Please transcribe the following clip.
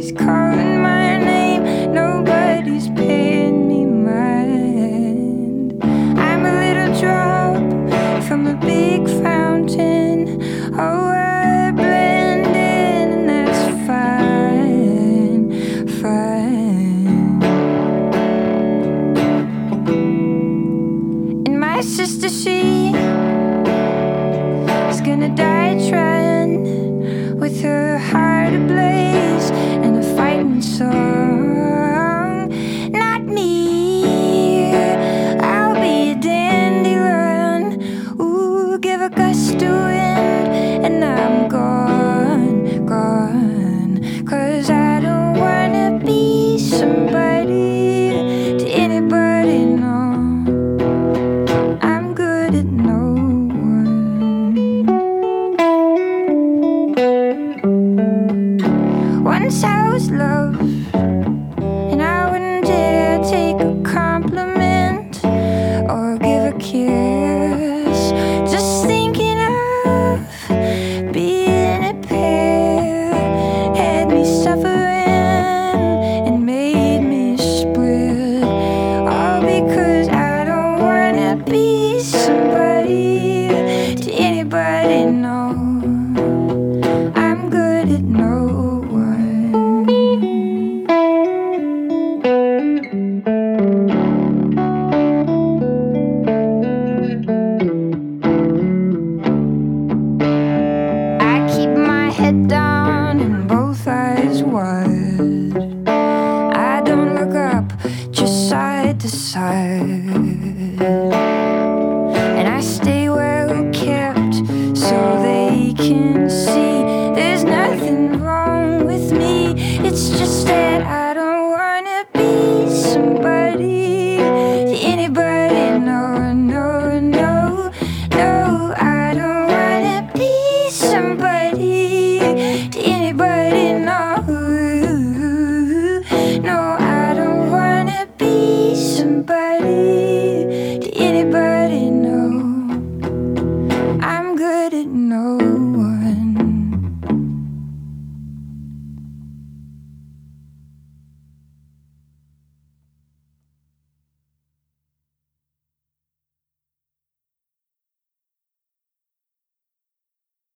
Nobody's calling my name, nobody's paying me mind. I'm a little drop from a big fountain. Oh, I blend in and that's fine, fine. And my sister, she is gonna die trying, with her heart ablaze and a fighting song. Not me, I'll be a dandelion. Ooh, give a gust of wind and I'm gone, gone. 'Cause I don't wanna be somebody to anybody, no. I'm good at no one. Once I was loved